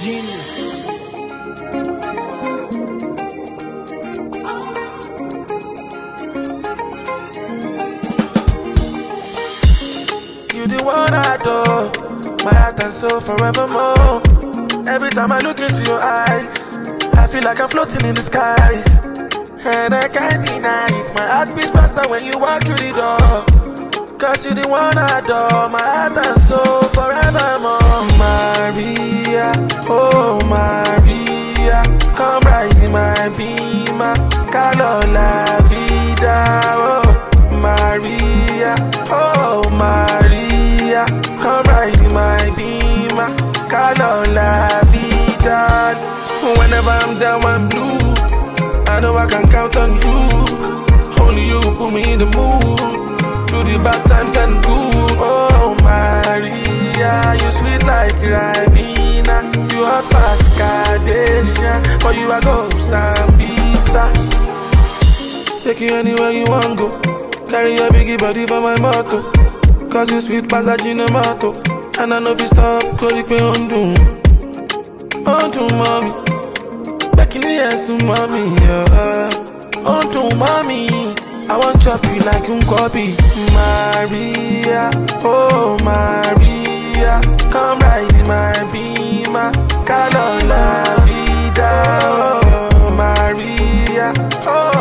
Genius. You the one I adore, my heart and soul forevermore. Every time I look into your eyes, I feel like I'm floating in the skies. And I can't deny it, my heart beats faster when you walk through the door. Cause you the one I adore, my heart and soul forevermore. Maria, oh Maria, come right in my beamer, calo la vida, oh Maria, oh Maria, come right in my beamer, calo la vida. Whenever I'm down, I'm blue, I know I can count on you. Only you put me in the mood, through the bad times and good. Oh Maria, you sweet like Ribena, you hot fast Cardassian. For you I go Sambisa, take you anywhere you want go. Carry your biggie body for my motto. Cause you sweet passage in the motto. And I know if you stop, go lick me undo. Undo mommy, back in the ass to mommy, undo mommy, I want chop you like copy. Maria, oh Maria, come right in my beamer, calo la vida, oh Maria, oh